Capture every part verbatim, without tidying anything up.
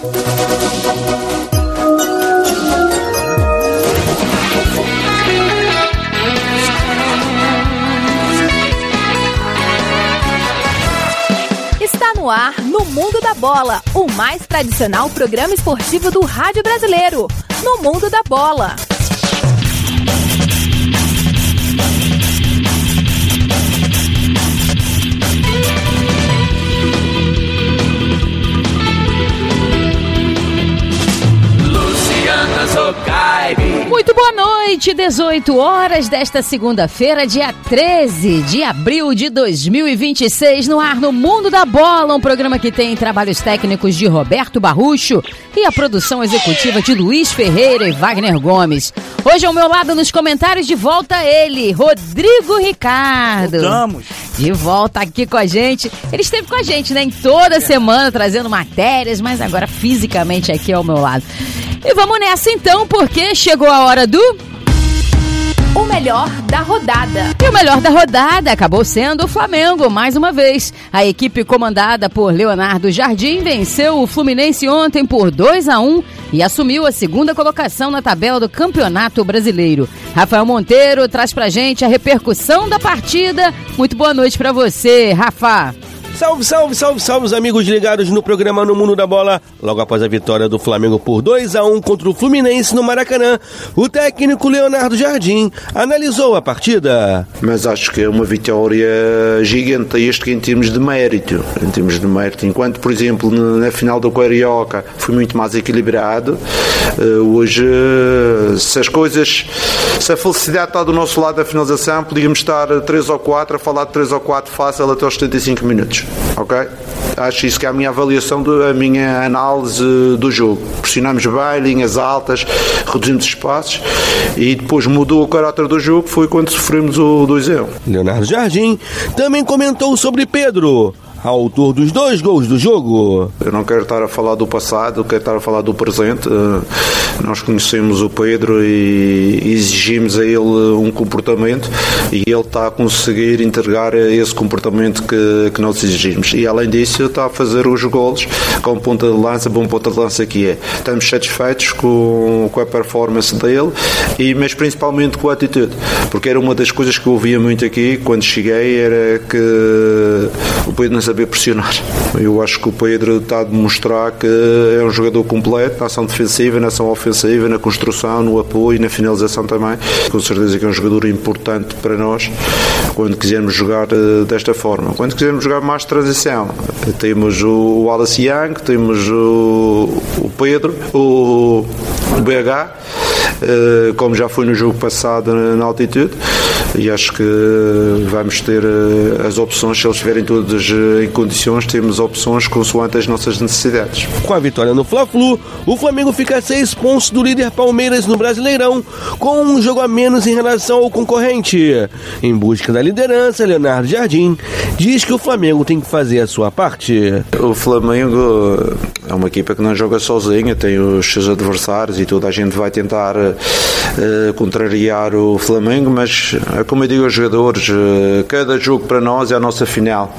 No ar, no Mundo da Bola, o mais tradicional programa esportivo do rádio brasileiro. No Mundo da Bola. Muito boa noite, dezoito horas desta segunda-feira, dia treze de abril de dois mil e vinte e seis, no ar no Mundo da Bola, um programa que tem trabalhos técnicos de Roberto Barrucho e a produção executiva de Luiz Ferreira e Wagner Gomes. Hoje ao meu lado nos comentários, de volta ele, Rodrigo Ricardo. Voltamos. De volta aqui com a gente. Ele esteve com a gente, né, em toda semana, trazendo matérias, mas agora fisicamente aqui ao meu lado. E vamos nessa então, porque chegou a hora do... O melhor da rodada. E o melhor da rodada acabou sendo o Flamengo, mais uma vez. A equipe comandada por Leonardo Jardim venceu o Fluminense ontem por dois a um e assumiu a segunda colocação na tabela do Campeonato Brasileiro. Rafael Monteiro traz pra gente a repercussão da partida. Muito boa noite pra você, Rafa. Salve, salve, salve, salve os amigos ligados no programa No Mundo da Bola. Logo após a vitória do Flamengo por dois a um contra o Fluminense no Maracanã, o técnico Leonardo Jardim analisou a partida. Mas acho que é uma vitória gigantesca em termos de mérito. Em termos de mérito. Enquanto, por exemplo, na final do Carioca foi muito mais equilibrado, hoje, se as coisas, se a felicidade está do nosso lado da finalização, podíamos estar três ou quatro a falar de três ou quatro fácil até aos setenta e cinco minutos. Ok? Acho isso que é a minha avaliação, do, a minha análise do jogo. Pressionamos bem, linhas altas, reduzimos espaços e depois mudou o caráter do jogo, foi quando sofremos o dois a um. Leonardo Jardim também comentou sobre Pedro, autor dos dois gols do jogo. Eu não quero estar a falar do passado, quero estar a falar do presente. Nós conhecemos o Pedro e exigimos a ele um comportamento e ele está a conseguir entregar esse comportamento que, que nós exigimos. E além disso está a fazer os golos com ponta de lança, bom ponta de lança que é. Estamos satisfeitos com, com a performance dele, e, mas principalmente com a atitude, porque era uma das coisas que eu ouvia muito aqui quando cheguei, era que o Pedro não sabia pressionar. Eu acho que o Pedro está a demonstrar que é um jogador completo na ação defensiva, na ação ofensiva, na construção, no apoio e na finalização também. Com certeza que é um jogador importante para nós quando quisermos jogar uh, desta forma. Quando quisermos jogar mais transição, temos o Wallace Young, temos o, o Pedro, o, o B H, uh, como já foi no jogo passado na, na altitude, e acho que vamos ter uh, as opções, se eles estiverem todos uh, em condições, temos opções consoante as nossas necessidades. Com a vitória no Fla-Flu, o Flamengo fica a seis pontos do líder Palmeiras no Brasileirão, com um jogo a menos em relação ao concorrente. Em busca da liderança, Leonardo Jardim diz que o Flamengo tem que fazer a sua parte. O Flamengo é uma equipa que não joga sozinha, tem os seus adversários e toda a gente vai tentar uh, contrariar o Flamengo, mas como eu digo aos jogadores, uh, cada jogo para nós é a nossa final.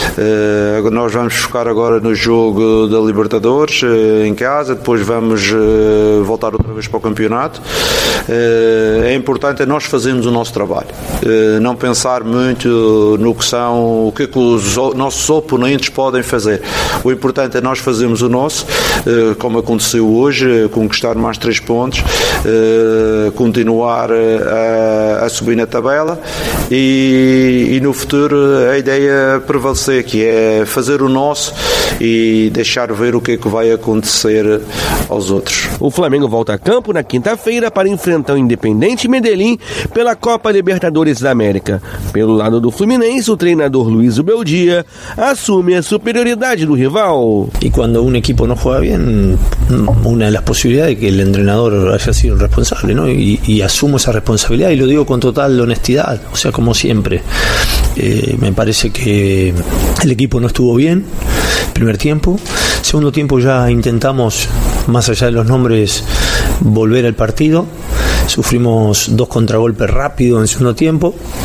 Uh, nós vamos focar agora no jogo da Libertadores uh, em casa, depois vamos uh, voltar outra vez para o campeonato. Uh, é importante nós fazermos o nosso trabalho, uh, não pensar muito no que são, o que, é que os nossos oponentes podem fazer. O importante é nós fazermos o nosso, uh, como aconteceu hoje, uh, conquistar mais três pontos, uh, continuar uh, a subir na tabela e, e no futuro a ideia prevalecer, que é fazer o nosso e deixar ver o que é que vai acontecer aos outros. O Flamengo volta a campo na quinta-feira para enfrentar o Independente Medellín pela Copa Libertadores da América. Pelo lado do Fluminense, o treinador Luis Ubeldia assume a superioridade do rival. Y cuando un equipo no juega bien, una de las posibilidades es que el entrenador haya sido el responsable, ¿no? Y, y asumo esa responsabilidad y lo digo con total honestidad, o sea, como siempre. Eh, me parece que el equipo no estuvo bien primer tiempo. Segundo tiempo ya intentamos, más allá de los nombres, volver al partido. Sufrimos dos contragolpes rápidos en segundo tiempo.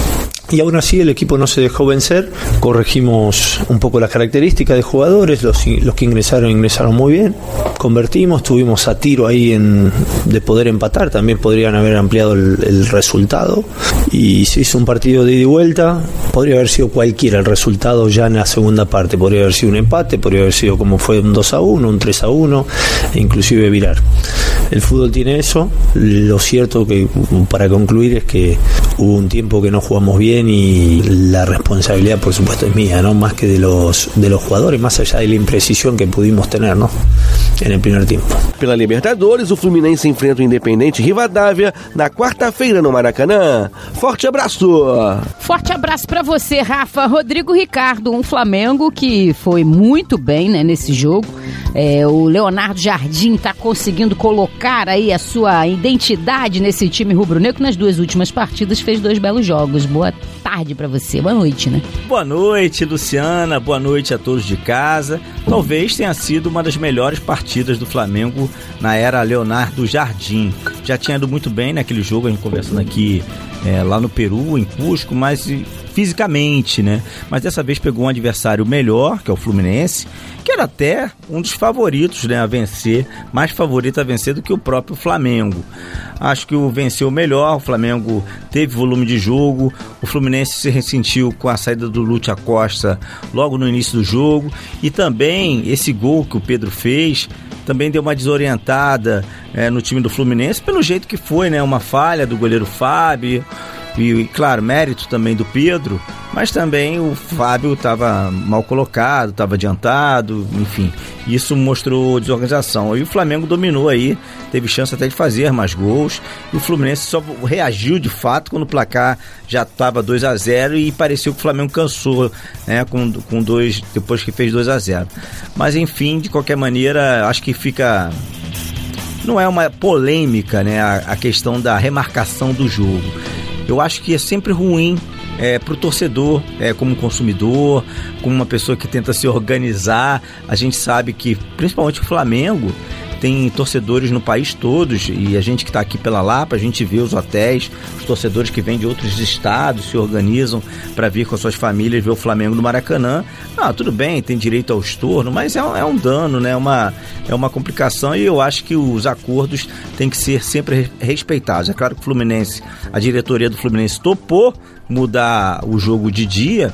y aún así el equipo no se dejó vencer. Corregimos un poco las características de jugadores, los, los que ingresaron ingresaron muy bien, convertimos, tuvimos a tiro ahí en, de poder empatar, también podrían haber ampliado el, el resultado, y se hizo un partido de ida y vuelta. Podría haber sido cualquiera el resultado ya en la segunda parte, podría haber sido un empate, podría haber sido como fue un dos a uno, un tres a uno, e inclusive virar. El fútbol tiene eso. Lo cierto que, para concluir, es que hubo un tiempo que no jugamos bien y la responsabilidad, por supuesto, es mía, ¿no? Más que de los de los jugadores, más allá de la imprecisión que pudimos tener, ¿no? En el primer tiempo. Pela Libertadores, o Fluminense enfrenta o Independente Rivadavia na quarta-feira no Maracanã. Forte abraço! Forte abraço pra você, Rafa. Rodrigo Ricardo, um Flamengo que foi muito bem, né, nesse jogo. É, o Leonardo Jardim tá conseguindo colocar aí a sua identidade nesse time rubro-negro. Nas duas últimas partidas fez dois belos jogos. Boa tarde pra você. Boa noite, né? Boa noite, Luciana. Boa noite a todos de casa. Talvez tenha sido uma das melhores partidas do Flamengo na era Leonardo Jardim. Já tinha ido muito bem naquele jogo, a gente conversando aqui é, lá no Peru, em Cusco, mas fisicamente, né? Mas dessa vez pegou um adversário melhor, que é o Fluminense, que era até um dos favoritos, né, a vencer, mais favorito a vencer do que o próprio Flamengo. Acho que o venceu melhor, o Flamengo teve volume de jogo, o Fluminense se ressentiu com a saída do Lúcio Acosta logo no início do jogo, e também esse gol que o Pedro fez também deu uma desorientada é, no time do Fluminense, pelo jeito que foi, né, uma falha do goleiro Fábio, e, claro, mérito também do Pedro, mas também o Fábio estava mal colocado, estava adiantado, enfim, isso mostrou desorganização. E o Flamengo dominou aí, teve chance até de fazer mais gols, e o Fluminense só reagiu de fato quando o placar já estava dois a zero e pareceu que o Flamengo cansou, né, com, com dois, depois que fez dois a zero. Mas enfim, de qualquer maneira, acho que fica... Não é uma polêmica, né, a, a questão da remarcação do jogo. Eu acho que é sempre ruim é, para o torcedor, é, como consumidor, como uma pessoa que tenta se organizar. A gente sabe que, principalmente o Flamengo, tem torcedores no país todos, e a gente que está aqui pela Lapa, a gente vê os hotéis, os torcedores que vêm de outros estados se organizam para vir com as suas famílias ver o Flamengo no Maracanã. Ah, tudo bem, tem direito ao estorno, mas é um, é um dano, né? uma, é uma complicação, e eu acho que os acordos têm que ser sempre respeitados. É claro que o Fluminense, a diretoria do Fluminense topou mudar o jogo de dia,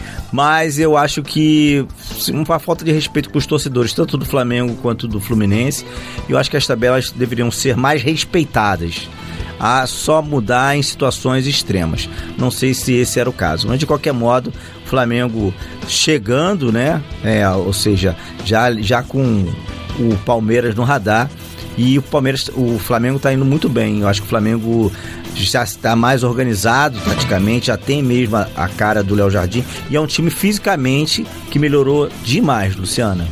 mas eu acho que uma falta de respeito com os torcedores, tanto do Flamengo quanto do Fluminense. Eu acho que as tabelas deveriam ser mais respeitadas, a só mudar em situações extremas. Não sei se esse era o caso, mas de qualquer modo, o Flamengo chegando, né? É, ou seja, já, já com o Palmeiras no radar, e o Palmeiras, o Flamengo está indo muito bem. Eu acho que o Flamengo já está mais organizado praticamente, já tem mesmo a, a cara do Léo Jardim, e é um time fisicamente que melhorou demais, Luciana.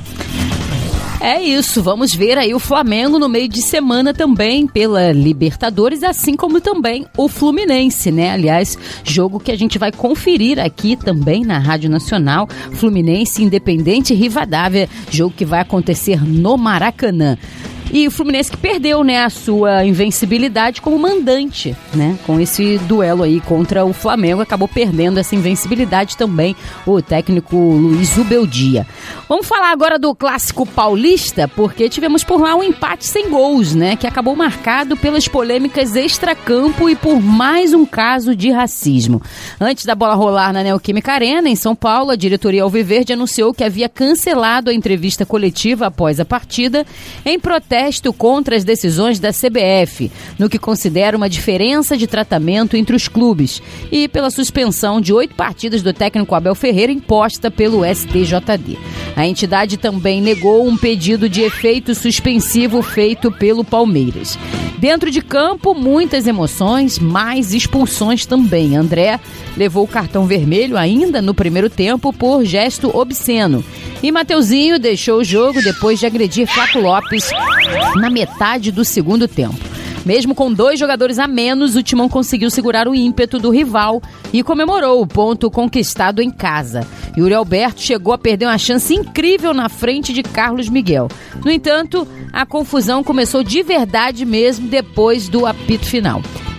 É isso, vamos ver aí o Flamengo no meio de semana também pela Libertadores, assim como também o Fluminense, né? Aliás, jogo que a gente vai conferir aqui também na Rádio Nacional, Fluminense Independente Rivadavia, jogo que vai acontecer no Maracanã. E o Fluminense que perdeu, né, a sua invencibilidade como mandante, né, com esse duelo aí contra o Flamengo, acabou perdendo essa invencibilidade também o técnico Luiz Ubeldia. Vamos falar agora do Clássico Paulista, porque tivemos por lá um empate sem gols, né, que acabou marcado pelas polêmicas extracampo e por mais um caso de racismo. Antes da bola rolar na Neoquímica Arena, em São Paulo, a diretoria alviverde anunciou que havia cancelado a entrevista coletiva após a partida, em protesto contra as decisões da C B F, no que considera uma diferença de tratamento entre os clubes, e pela suspensão de oito partidas do técnico Abel Ferreira imposta pelo S T J D. A entidade também negou um pedido de efeito suspensivo feito pelo Palmeiras. Dentro de campo, muitas emoções, mais expulsões também. André levou o cartão vermelho ainda no primeiro tempo por gesto obsceno. E Mateuzinho deixou o jogo depois de agredir Flaco Lopes na metade do segundo tempo. Mesmo com dois jogadores a menos, o Timão conseguiu segurar o ímpeto do rival e comemorou o ponto conquistado em casa. Yuri Alberto chegou a perder uma chance incrível na frente de Carlos Miguel. No entanto, a confusão começou de verdade mesmo depois do apito final.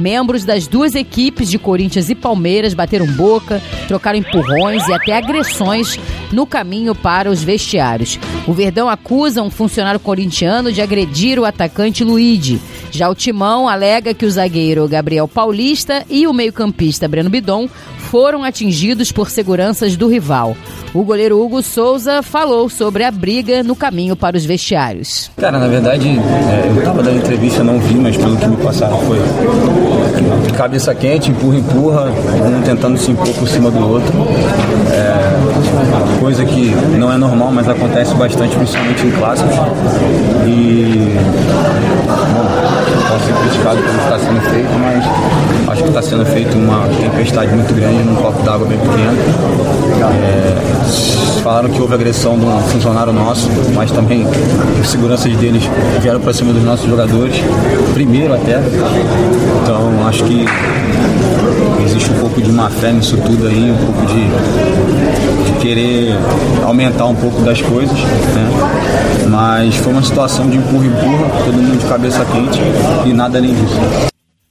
Membros das duas equipes de Corinthians e Palmeiras bateram boca, trocaram empurrões e até agressões no caminho para os vestiários. O Verdão acusa um funcionário corintiano de agredir o atacante Luigi. Já o Timão alega que o zagueiro Gabriel Paulista e o meio-campista Breno Bidon foram atingidos por seguranças do rival. O goleiro Hugo Souza falou sobre a briga no caminho para os vestiários. Cara, na verdade, é, eu estava dando entrevista, não vi, mas pelo que me passaram foi cabeça quente, empurra, empurra, um tentando se impor por cima do outro. É, coisa que não é normal, mas acontece bastante, principalmente em clássicos. E bom, posso ser criticado pelo que está sendo feito, mas acho que está sendo feito uma tempestade muito grande num copo d'água bem pequeno. É, falaram que houve agressão de um funcionário nosso, mas também os seguranças deles vieram para cima dos nossos jogadores, primeiro até. Então acho que existe um pouco de má fé nisso tudo aí, um pouco de, de querer aumentar um pouco das coisas, né? Mas foi uma situação de empurra-empurra, todo mundo de cabeça quente e nada além disso.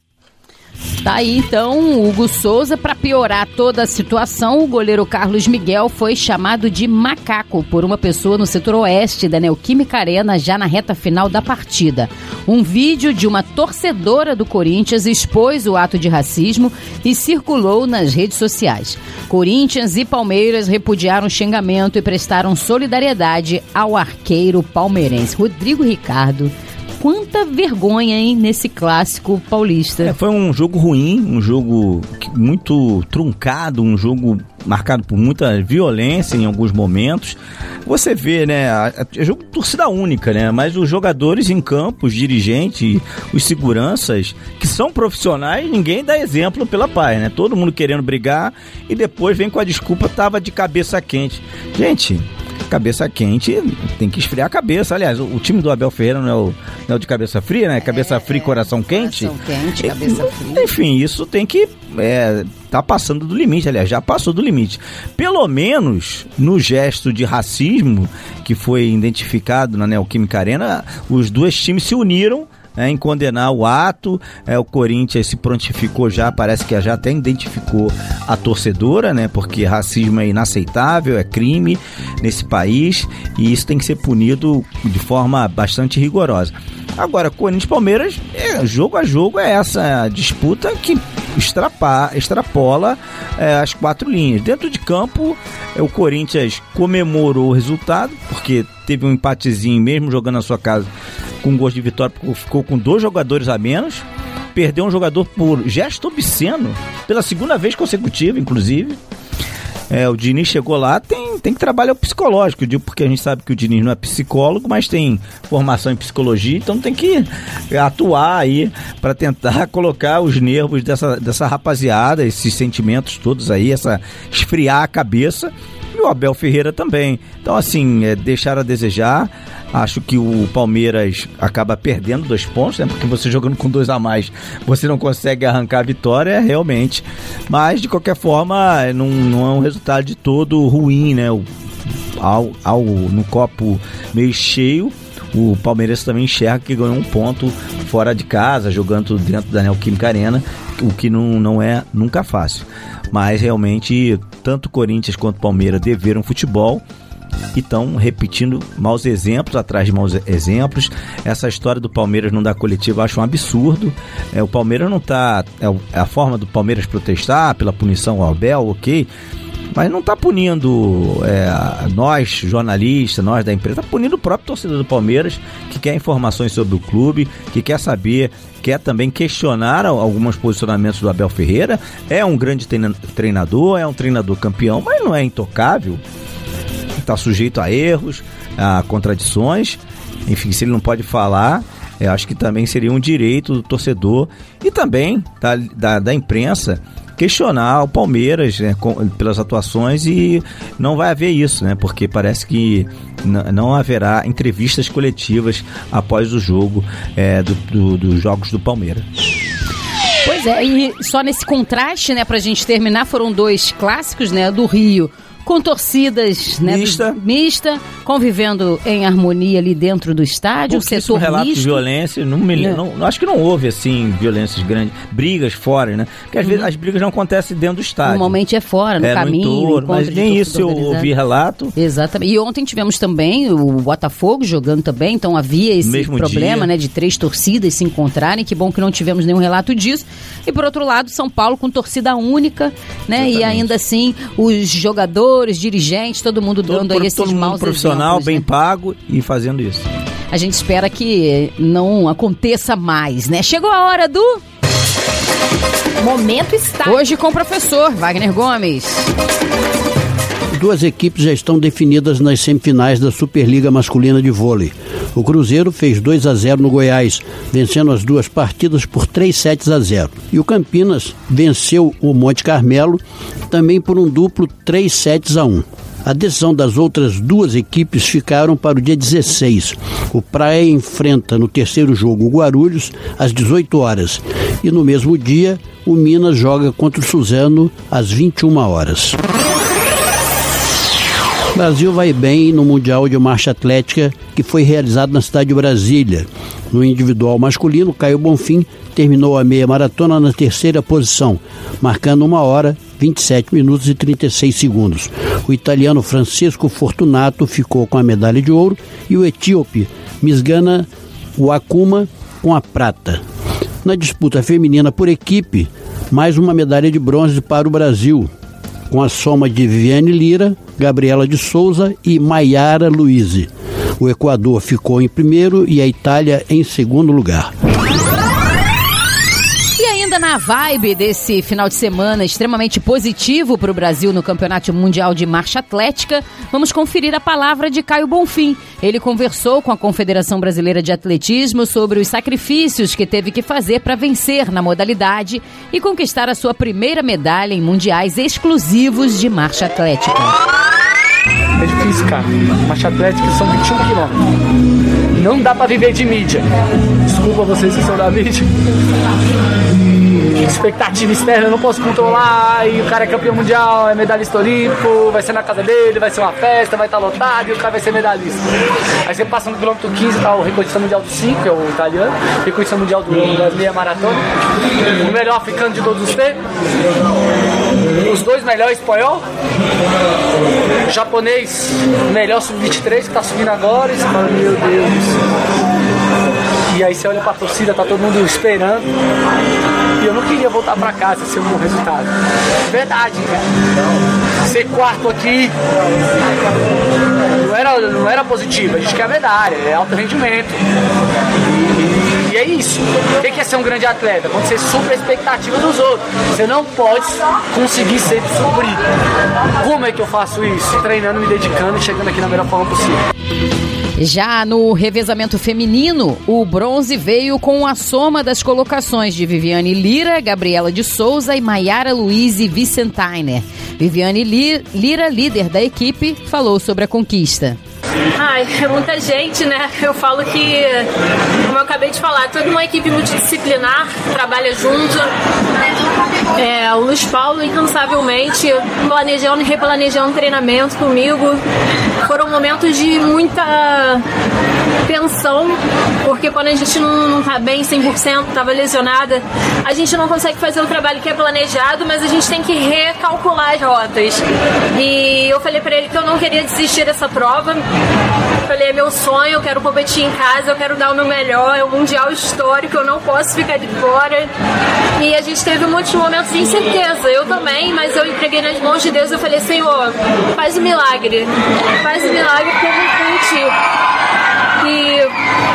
Tá aí então o Hugo Souza. Para piorar toda a situação, o goleiro Carlos Miguel foi chamado de macaco por uma pessoa no setor oeste da Neoquímica Arena já na reta final da partida. Um vídeo de uma torcedora do Corinthians expôs o ato de racismo e circulou nas redes sociais. Corinthians e Palmeiras repudiaram o xingamento e prestaram solidariedade ao arqueiro palmeirense. Rodrigo Ricardo, quanta vergonha, hein, nesse clássico paulista. É, foi um jogo ruim, um jogo muito truncado, um jogo marcado por muita violência em alguns momentos. Você vê, né, é jogo de torcida única, né, mas os jogadores em campo, os dirigentes, os seguranças, que são profissionais, ninguém dá exemplo pela paz, né, todo mundo querendo brigar e depois vem com a desculpa, tava de cabeça quente. Gente, cabeça quente, tem que esfriar a cabeça. Aliás, o, o time do Abel Ferreira não é o, não é o de cabeça fria, né? Cabeça é, fria e coração quente. Coração quente, cabeça fria. Enfim, isso tem que... É, tá passando do limite, aliás, já passou do limite. Pelo menos no gesto de racismo que foi identificado na Neoquímica Arena, os dois times se uniram É, em condenar o ato. É, o Corinthians se prontificou já, parece que já até identificou a torcedora, né, porque racismo é inaceitável, é crime nesse país e isso tem que ser punido de forma bastante rigorosa. Agora, Corinthians e Palmeiras, é, jogo a jogo, é essa disputa que extrapa, extrapola é, as quatro linhas. Dentro de campo, é, o Corinthians comemorou o resultado, porque teve um empatezinho mesmo jogando na sua casa com gosto de vitória, porque ficou com dois jogadores a menos, perdeu um jogador por gesto obsceno, pela segunda vez consecutiva, inclusive. É, o Diniz chegou lá, tem, tem que trabalhar o psicológico, eu digo porque a gente sabe que o Diniz não é psicólogo, mas tem formação em psicologia, então tem que atuar aí para tentar colocar os nervos dessa, dessa rapaziada, esses sentimentos todos aí, essa esfriar a cabeça, e o Abel Ferreira também. Então, assim, é, deixar a desejar. Acho que o Palmeiras acaba perdendo dois pontos, né? Porque você jogando com dois a mais, você não consegue arrancar a vitória, realmente. Mas, de qualquer forma, não, não é um resultado de todo ruim, né? O, ao, ao, no copo meio cheio, o Palmeiras também enxerga que ganhou um ponto fora de casa, jogando dentro da Neoquímica Arena, o que não, não é nunca fácil. Mas, realmente, tanto Corinthians quanto Palmeiras deveram futebol e estão repetindo maus exemplos atrás de maus exemplos. Essa história do Palmeiras não dar coletivo eu acho um absurdo. É, o Palmeiras não está... É a forma do Palmeiras protestar pela punição ao Abel, ok, mas não está punindo é, nós, jornalistas, nós da empresa, está punindo o próprio torcedor do Palmeiras, que quer informações sobre o clube, que quer saber, quer também questionar alguns posicionamentos do Abel Ferreira. É um grande treinador, é um treinador campeão, mas não é intocável. Está sujeito a erros, a contradições. Enfim, se ele não pode falar, eu acho que também seria um direito do torcedor e também da, da, da imprensa questionar o Palmeiras, né, com, pelas atuações, e não vai haver isso, né, porque parece que n- não haverá entrevistas coletivas após o jogo é, do, do, dos jogos do Palmeiras. Pois é, e só nesse contraste, né, pra gente terminar, foram dois clássicos, né, do Rio com torcidas, né, Mista. do- mista, convivendo em harmonia ali dentro do estádio, o Pouquíssimo setor relato misto. de violência, não me, É. não, acho que não houve, assim, violências grandes, brigas fora, né? Porque às vezes as brigas não acontecem dentro do estádio. Normalmente é fora, no é, caminho, no entorno, encontro mas de nem torcida isso eu organizada. ouvi relato. Exatamente. E ontem tivemos também o Botafogo jogando também, então havia esse Mesmo problema, dia. né, de três torcidas se encontrarem. Que bom que não tivemos nenhum relato disso. E por outro lado, São Paulo com torcida única, né? E ainda assim, os jogadores, dirigentes, todo mundo Todo, dando aí esses todo mundo maus profissional, exemplos, bem né? pago e fazendo isso. A gente espera que não aconteça mais, né? Chegou a hora do Momento está. Hoje com o professor Wagner Gomes. Duas equipes já estão definidas nas semifinais da Superliga Masculina de Vôlei. O Cruzeiro fez dois a zero no Goiás, vencendo as duas partidas por três sets a zero. E o Campinas venceu o Monte Carmelo também por um duplo três sets a um. A decisão das outras duas equipes ficaram para o dia dezesseis. O Praia enfrenta no terceiro jogo o Guarulhos às dezoito horas. E no mesmo dia, o Minas joga contra o Suzano às vinte e uma horas. O Brasil vai bem no Mundial de Marcha Atlética que foi realizado na cidade de Brasília. No individual masculino, Caio Bonfim terminou a meia maratona na terceira posição, marcando uma hora, vinte e sete minutos e trinta e seis segundos. O italiano Francisco Fortunato ficou com a medalha de ouro e o etíope Misgana Wakuma com a prata. Na disputa feminina por equipe, mais uma medalha de bronze para o Brasil, com a soma de Viviane Lira, Gabriela de Souza e Maiara Luize. O Equador ficou em primeiro e a Itália em segundo lugar. E ainda na vibe desse final de semana extremamente positivo para o Brasil no Campeonato Mundial de Marcha Atlética, vamos conferir a palavra de Caio Bonfim. Ele conversou com a Confederação Brasileira de Atletismo sobre os sacrifícios que teve que fazer para vencer na modalidade e conquistar a sua primeira medalha em mundiais exclusivos de marcha atlética. É difícil, cara. Marcha atlética são vinte e um quilômetros. Não dá pra viver de mídia. Desculpa vocês que são da mídia. Expectativa externa eu não posso controlar. E o cara é campeão mundial, é medalhista olímpico, vai ser na casa dele, vai ser uma festa, vai estar lotado e o cara vai ser medalhista. Aí você passa no quilômetro quinze, tá o recordista mundial do cinco, que é o italiano, recordista mundial do, da meia maratona, o melhor africano de todos os tempos, os dois melhores espanhol, o japonês, o melhor sub vinte e três que tá subindo agora, e você fala, meu Deus. E aí você olha pra torcida, tá todo mundo esperando. E eu não queria voltar pra casa sem um bom resultado. Verdade, cara. Ser quarto aqui não era, não era positivo. A gente quer medalha, é alto rendimento. E, e é isso. O que é ser um grande atleta? Quando você supera a expectativa dos outros. Você não pode conseguir sempre suprir. Como é que eu faço isso? Treinando, me dedicando e chegando aqui na melhor forma possível. Já no revezamento feminino, o bronze veio com a soma das colocações de Viviane Lira, Gabriela de Souza e Maiara Luize Vicentainer. Viviane Lira, líder da equipe, falou sobre a conquista. Ai, é muita gente, né? Eu falo que, como eu acabei de falar, toda uma equipe multidisciplinar trabalha junto. É, o Luiz Paulo, incansavelmente, planejando e replanejando treinamento comigo. Foram momentos de muita tensão, porque quando a gente não, não tá bem cem por cento, tava lesionada, a gente não consegue fazer o trabalho que é planejado, mas a gente tem que recalcular as rotas. E eu falei pra ele que eu não queria desistir dessa prova. Falei, é meu sonho, eu quero competir em casa, eu quero dar o meu melhor, é um mundial histórico, eu não posso ficar de fora. E a gente teve muitos momentos de incerteza, eu também, mas eu entreguei nas mãos de Deus, eu falei, Senhor, faz o milagre, faz o milagre porque eu não senti. E,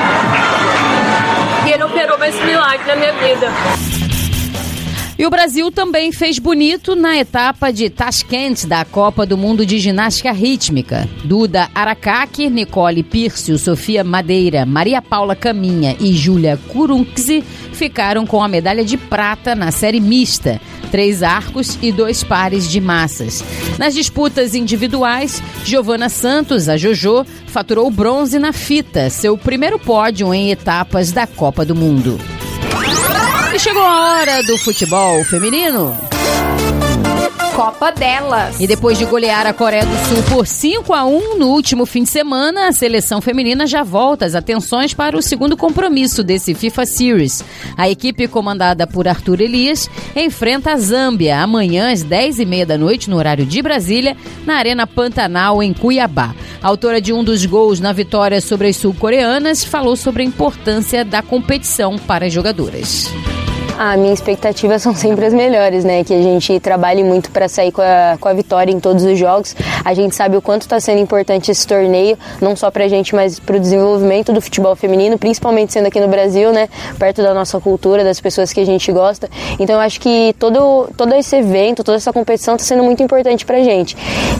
e ele operou mais um milagre na minha vida. E o Brasil também fez bonito na etapa de Tashkent da Copa do Mundo de Ginástica Rítmica. Duda Aracaki, Nicole Pírcio, Sofia Madeira, Maria Paula Caminha e Júlia Kurunksi ficaram com a medalha de prata na série mista, três arcos e dois pares de massas. Nas disputas individuais, Giovana Santos, a Jojo, faturou bronze na fita, seu primeiro pódio em etapas da Copa do Mundo. E chegou a hora do futebol feminino. Copa delas. E depois de golear a Coreia do Sul por cinco a um no último fim de semana, a seleção feminina já volta as atenções para o segundo compromisso desse FIFA Series. A equipe comandada por Arthur Elias enfrenta a Zâmbia amanhã às dez e meia da noite, no horário de Brasília, na Arena Pantanal, em Cuiabá. A autora de um dos gols na vitória sobre as sul-coreanas falou sobre a importância da competição para as jogadoras. A minha expectativa são sempre as melhores, né? Que a gente trabalhe muito para sair com a, com a vitória em todos os jogos. A gente sabe o quanto está sendo importante esse torneio, não só para a gente, mas para o desenvolvimento do futebol feminino, principalmente sendo aqui no Brasil, né? Perto da nossa cultura, das pessoas que a gente gosta. Então eu acho que todo, todo esse evento, toda essa competição está sendo muito importante para a gente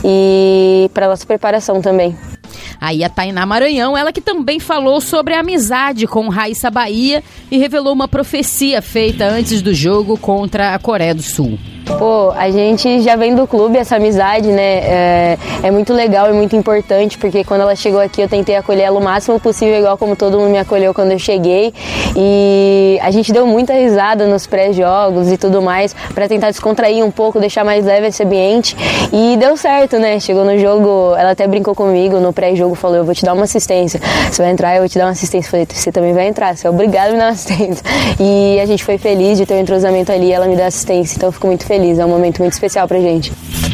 e para a nossa preparação também. Aí a Tainá Maranhão, ela que também falou sobre a amizade com Raíssa Bahia e revelou uma profecia feita antes do jogo contra a Coreia do Sul. Pô, a gente já vem do clube, essa amizade, né, é, é muito legal e muito importante, porque quando ela chegou aqui eu tentei acolher ela o máximo possível, igual como todo mundo me acolheu quando eu cheguei, e a gente deu muita risada nos pré-jogos e tudo mais, pra tentar descontrair um pouco, deixar mais leve esse ambiente, e deu certo, né, chegou no jogo, ela até brincou comigo no pré-jogo, falou, eu vou te dar uma assistência, você vai entrar, eu vou te dar uma assistência, eu falei, você também vai entrar, você é obrigado a me dar uma assistência, e a gente foi feliz de ter um entrosamento ali, ela me dá assistência, então eu fico muito feliz. É um momento muito especial pra gente.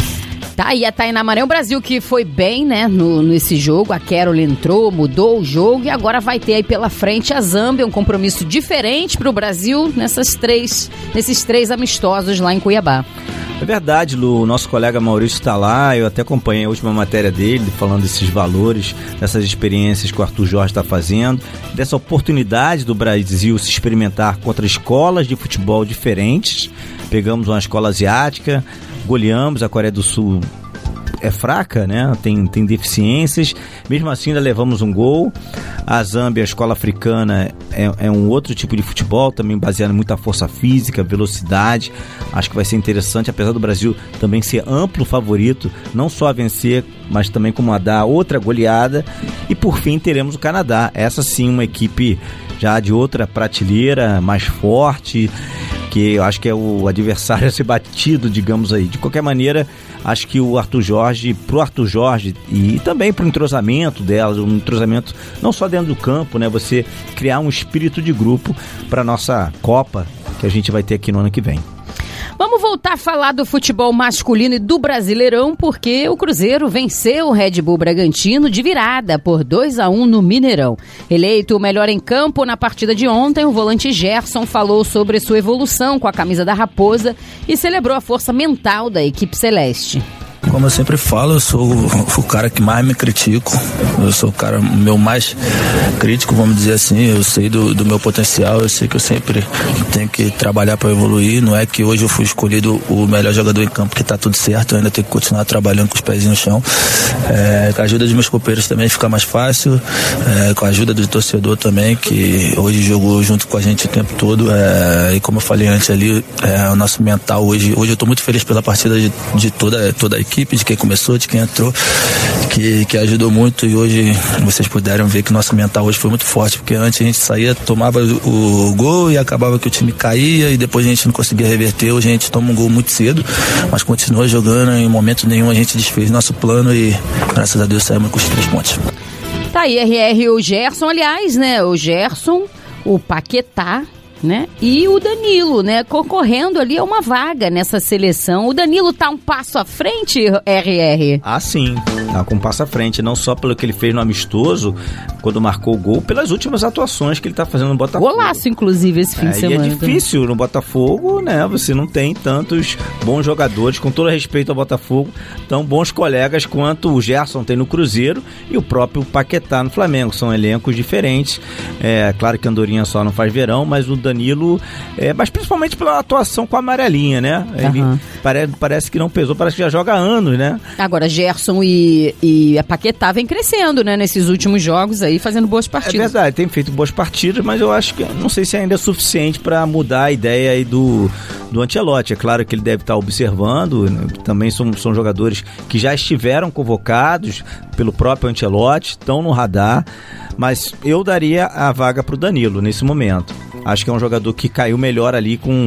Tá aí a Tainá Maranhão, Brasil que foi bem, né, no, nesse jogo. A Carol entrou, mudou o jogo e agora vai ter aí pela frente a Zâmbia, um compromisso diferente pro Brasil nessas três, nesses três amistosos lá em Cuiabá. É verdade, Lu, o nosso colega Maurício está lá, eu até acompanhei a última matéria dele, falando desses valores, dessas experiências que o Arthur Jorge está fazendo, dessa oportunidade do Brasil se experimentar contra escolas de futebol diferentes. Pegamos uma escola asiática, goleamos, a Coreia do Sul é fraca, né? Tem, tem deficiências, mesmo assim ainda levamos um gol. A Zâmbia, a escola africana, é, é um outro tipo de futebol, também baseado em muita força física, velocidade. Acho que vai ser interessante, apesar do Brasil também ser amplo favorito, não só a vencer, mas também como a dar outra goleada. E por fim teremos o Canadá, essa sim uma equipe já de outra prateleira, mais forte, que eu acho que é o adversário a ser batido, digamos aí. De qualquer maneira, acho que o Arthur Jorge, pro Arthur Jorge e também pro entrosamento delas, um entrosamento não só dentro do campo, né? Você criar um espírito de grupo para nossa Copa, que a gente vai ter aqui no ano que vem. Vamos voltar a falar do futebol masculino e do Brasileirão, porque o Cruzeiro venceu o Red Bull Bragantino de virada por dois a um no Mineirão. Eleito o melhor em campo na partida de ontem, o volante Gerson falou sobre sua evolução com a camisa da Raposa e celebrou a força mental da equipe celeste. Como eu sempre falo, eu sou o, o cara que mais me critico, eu sou o cara meu mais crítico, vamos dizer assim. Eu sei do, do meu potencial, eu sei que eu sempre tenho que trabalhar para evoluir. Não é que hoje eu fui escolhido o melhor jogador em campo, que tá tudo certo, eu ainda tenho que continuar trabalhando com os pés no chão. É, com a ajuda dos meus companheiros também fica mais fácil, é, com a ajuda do torcedor também, que hoje jogou junto com a gente o tempo todo. É, e como eu falei antes ali, é, o nosso mental hoje, hoje eu tô muito feliz pela partida de, de toda, toda a equipe. De quem começou, de quem entrou, que, que ajudou muito, e hoje vocês puderam ver que o nosso mental hoje foi muito forte, porque antes a gente saía, tomava o, o gol e acabava que o time caía e depois a gente não conseguia reverter. Hoje a gente toma um gol muito cedo, mas continua jogando, em momento nenhum a gente desfez nosso plano e graças a Deus saímos com os três pontos. Tá aí, R R, o Gerson, aliás, né, o Gerson, o Paquetá, né? E o Danilo, né? Concorrendo ali a uma vaga nessa seleção. O Danilo tá um passo à frente, R R? Ah, sim. Tá com um passo à frente. Não só pelo que ele fez no amistoso, quando marcou o gol, pelas últimas atuações que ele tá fazendo no Botafogo. Golaço, inclusive, esse fim é, de semana. E é difícil também. No Botafogo, né? Você não tem tantos bons jogadores, com todo respeito ao Botafogo, tão bons colegas quanto o Gerson tem no Cruzeiro e o próprio Paquetá no Flamengo. São elencos diferentes. É claro que Andorinha só não faz verão, mas o Danilo, é, mas principalmente pela atuação com a amarelinha, né? Ele uhum. pare, parece que não pesou, parece que já joga há anos, né? Agora, Gerson e, e a Paquetá vem crescendo, né? Nesses últimos jogos aí, fazendo boas partidas. É verdade, tem feito boas partidas, mas eu acho que, não sei se ainda é suficiente para mudar a ideia aí do, do Ancelotti. É claro que ele deve estar observando, né? Também são, são jogadores que já estiveram convocados pelo próprio Ancelotti, estão no radar, mas eu daria a vaga para o Danilo nesse momento. Acho que é um jogador que caiu melhor ali com,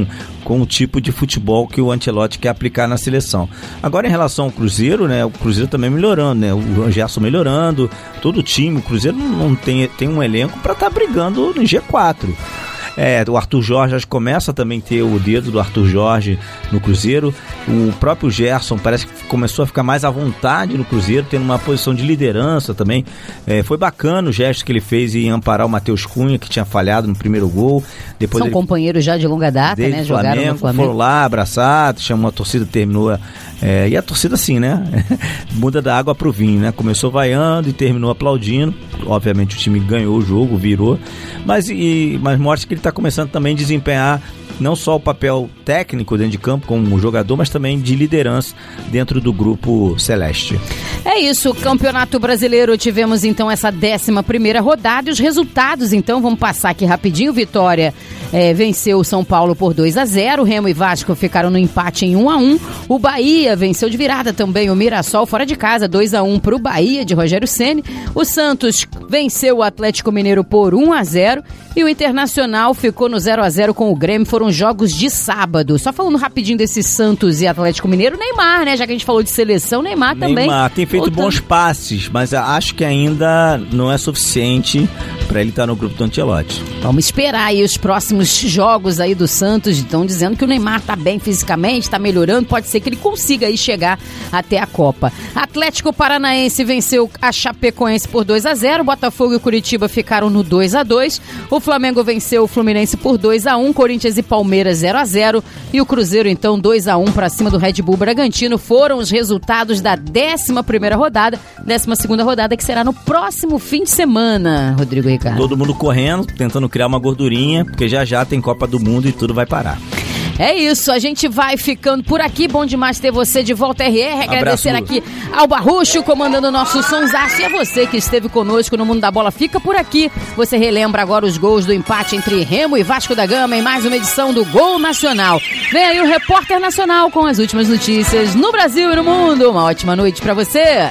com o tipo de futebol que o Ancelotti quer aplicar na seleção. Agora, em relação ao Cruzeiro, né, o Cruzeiro também melhorando, né, o Gerson melhorando, todo o time, o Cruzeiro não tem, tem um elenco para estar tá brigando no G quatro. É, o Arthur Jorge já começa também a ter o dedo do Arthur Jorge no Cruzeiro. O próprio Gerson parece que começou a ficar mais à vontade no Cruzeiro, tendo uma posição de liderança também. É, foi bacana o gesto que ele fez em amparar o Matheus Cunha, que tinha falhado no primeiro gol. Depois São ele, companheiros já de longa data, né? Jogaram Flamengo, no Flamengo. Foram lá, abraçados, chamou a torcida, terminou... É, e a torcida assim, né? Muda da água pro vinho, né? Começou vaiando e terminou aplaudindo. Obviamente o time ganhou o jogo, virou. Mas, e, mas mostra que ele está começando também a desempenhar não só o papel técnico dentro de campo como jogador, mas também de liderança dentro do grupo celeste. É isso, Campeonato Brasileiro, tivemos então essa décima primeira rodada e os resultados, então vamos passar aqui rapidinho. Vitória é, venceu o São Paulo por dois a zero, Remo e Vasco ficaram no empate em um a um, o Bahia venceu de virada também o Mirassol fora de casa, dois a um para o Bahia de Rogério Ceni, o Santos venceu o Atlético Mineiro por um a zero e o Internacional ficou no zero a zero com o Grêmio. Foram jogos de sábado. Só falando rapidinho desse Santos e Atlético Mineiro, Neymar, né? Já que a gente falou de seleção, Neymar, Neymar também. Neymar tem feito voltando. bons passes, mas acho que ainda não é suficiente para ele estar no grupo do Ancelotti. Vamos esperar aí os próximos jogos aí do Santos. Estão dizendo que o Neymar tá bem fisicamente, tá melhorando. Pode ser que ele consiga aí chegar até a Copa. Atlético Paranaense venceu a Chapecoense por dois a zero. Botafogo e Curitiba ficaram no dois a dois. O Flamengo venceu o Fluminense por dois a um. Corinthians e Palmeiras zero a zero. E o Cruzeiro, então, dois a um para cima do Red Bull Bragantino. Foram os resultados da décima primeira rodada. décima segunda rodada que será no próximo fim de semana, Rodrigo Ricardo. Todo mundo correndo, tentando criar uma gordurinha, porque já já tem Copa do Mundo e tudo vai parar. É isso, a gente vai ficando por aqui. Bom demais ter você de volta, R R. Agradecer Abraço. aqui ao Barrucho, comandando o nosso sonsaço. E a você que esteve conosco no Mundo da Bola. Fica por aqui. Você relembra agora os gols do empate entre Remo e Vasco da Gama em mais uma edição do Gol Nacional. Vem aí o Repórter Nacional com as últimas notícias no Brasil e no mundo. Uma ótima noite pra você.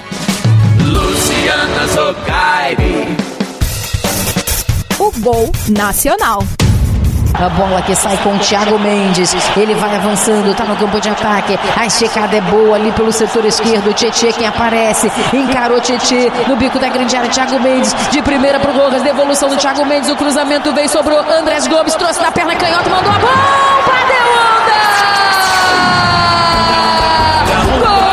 Luciana Zocaire. O Gol Nacional. A bola que sai com o Thiago Mendes. Ele vai avançando, tá no campo de ataque. A esticada é boa ali pelo setor esquerdo. Tietê quem aparece. Encarou Tietê no bico da grande área. Thiago Mendes de primeira pro Rojas. Devolução do Thiago Mendes. O cruzamento veio, sobrou. Andrés Gomes trouxe na perna canhota. Mandou a bomba. Deu onda! Gol!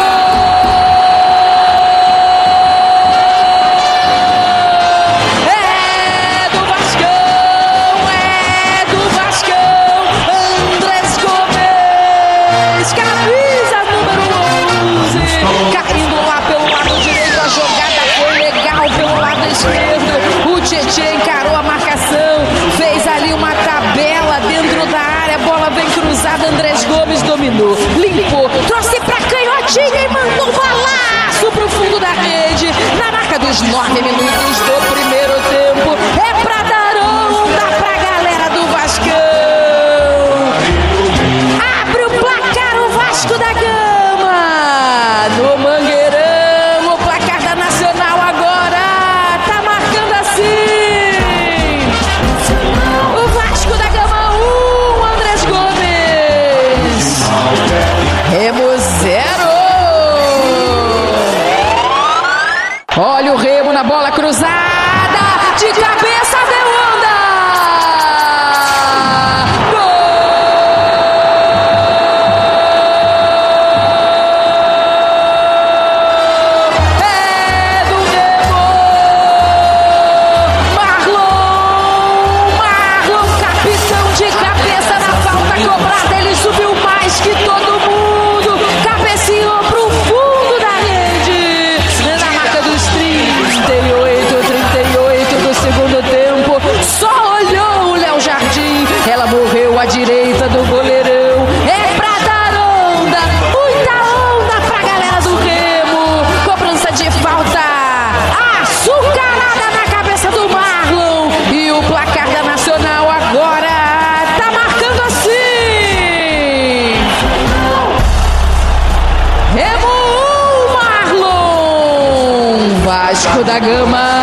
Tietê encarou a marcação, fez ali uma tabela dentro da área, a bola vem cruzada, Andrés Gomes dominou, limpou, trouxe pra canhotinha e mandou um balaço pro fundo da rede, na marca dos nove minutos do primeiro tempo, é pra dar onda pra galera do Vascão, abre o placar o Vasco da Gama, no Mangueirão, o placar da Nacional agora, tá marcando assim. Remo zero. Olha o Remo na bola cruzada. De cabeça deu onda. Gol! É do Remo. Marlon. Marlon, capitão de cabeça na falta cobrada. Ele subiu mais que todo mundo. Cabeceou pro fundo da rede. Na marca dos trinta e oito, trinta e oito do segundo tempo. Só olhou o Léo Jardim. Ela morreu à direita do goleirão. É pra dar onda. Muita onda pra galera do Remo. Cobrança de falta. Açucarada na cabeça do Marlon. E o placar da Nacional agora tá marcando assim. Remo um, Marlon. Vasco da Gama